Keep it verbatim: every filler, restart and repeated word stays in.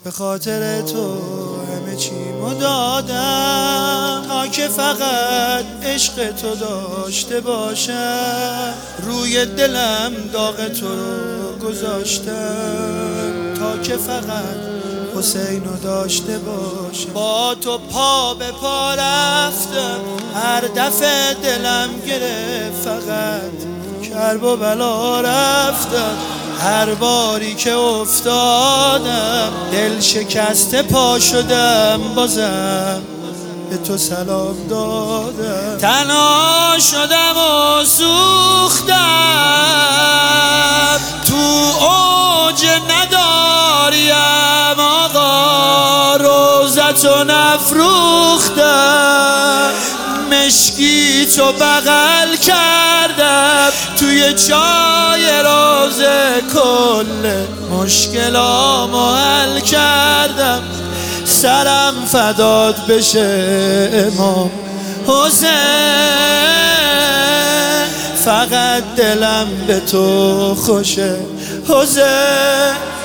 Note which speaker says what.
Speaker 1: به خاطر تو همه چیمو دادم تا که فقط عشق تو داشته باشم. روی دلم داغ تو رو گذاشتم تا که فقط حسینو داشته باشم. با تو پا به پا رفتم، هر دفعه دلم گرفت فقط کرب و بلا رفتم. هر باری که افتادم دل شکسته پا شدم، بازم به تو سلام دادم. تنها شدم و سوختم، تو اوج نداریم آقا، روزتو نفروختم. مشکی تو بغل کردم، توی چای روز کل مشکلامو حل کردم. سرم فدات بشه امام حسین، فقط دلم به تو خوشه حسین.